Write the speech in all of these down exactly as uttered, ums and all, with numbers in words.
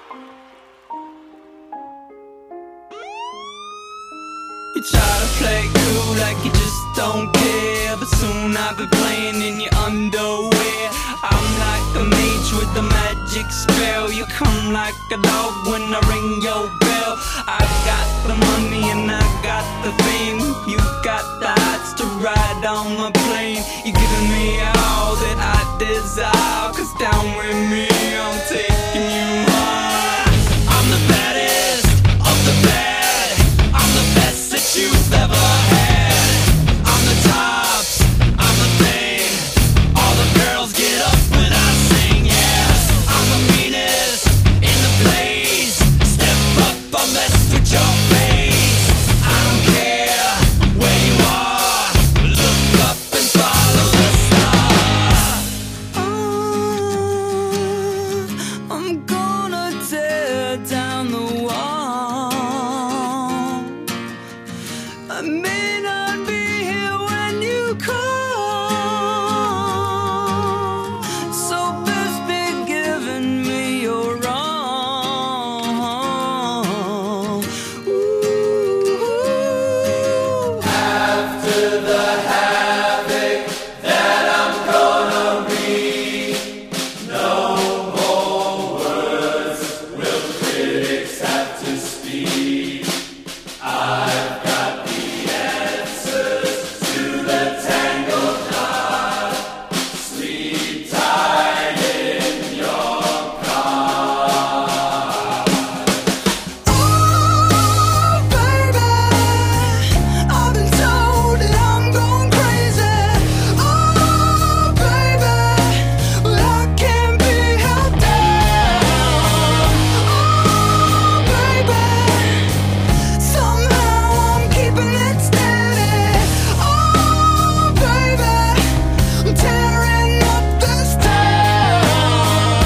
You try to play cool like you just don't care, but soon I'll be playing in your underwear. I'm like a mage with a magic spell. You come like a dog when I ring your bell. I got the money and I got the fame. You got the hots to ride on my plane. You're giving me all that I desire, 'cause down with me I'm taking you high. I'm the baddest of the bad. I'm the best that you've ever had. I'm the tops, I'm the thing. All the girls get up when I sing, yeah. I'm the meanest in the place. Step up, I'll mess with your face. I don't care where you are. Look up and follow the star. Oh, I'm gonna tear down the wall. I may not be here when you call, so best be giving me your all. Ooh. After the havoc that I'm gonna wreak, no more words will critics have to speak. I've got the answers to the tangled knot. Sleep tight in your car. Oh, baby, I've been told that I'm going crazy. Oh, baby, well, I can't be held down. Oh, baby, somehow I'm keeping it steady. Oh, baby, I'm tearing up this town.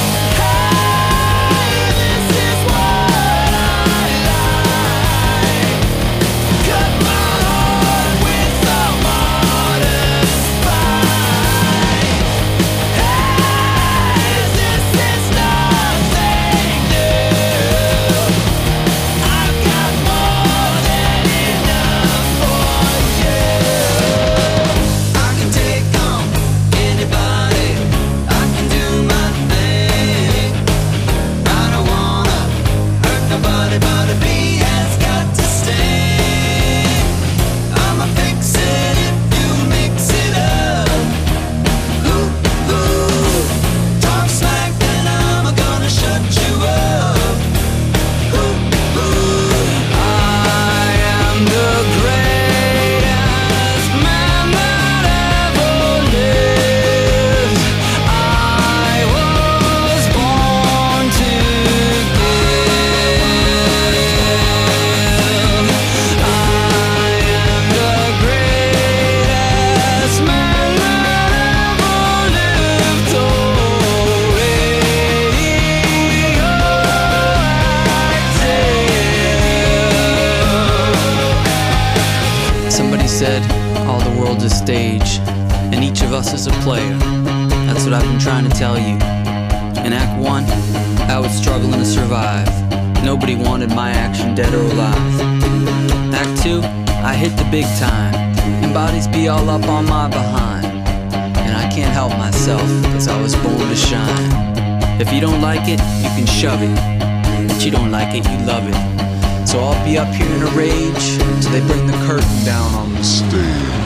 Hey, this is what I like. Cut my heart with a martyr's spine. Hey, this is nothing new. I've got more than enough for you. I can take on anybody. I can do my thing. I don't wanna hurt nobody, but a bee has got to sting. I'ma fix it if you mix it up. Ooh, ooh. Talk smack and I'm gonna shut you up. Ooh, ooh. I am the greatest man that ever lived. I was born to give. I am the greatest man that ever lived. Oh, radioactive. Somebody said all the world's a stage, and each of us is a player. That's what I've been trying to tell you. In Act one, I was struggling to survive. Nobody wanted my action dead or alive. Act two, I hit the big time, and bodies be all up on my behind. And I can't help myself, 'cause I was born to shine. If you don't like it, you can shove it. If you don't like it, you love it. So I'll be up here in a rage till they bring the curtain down on the stage.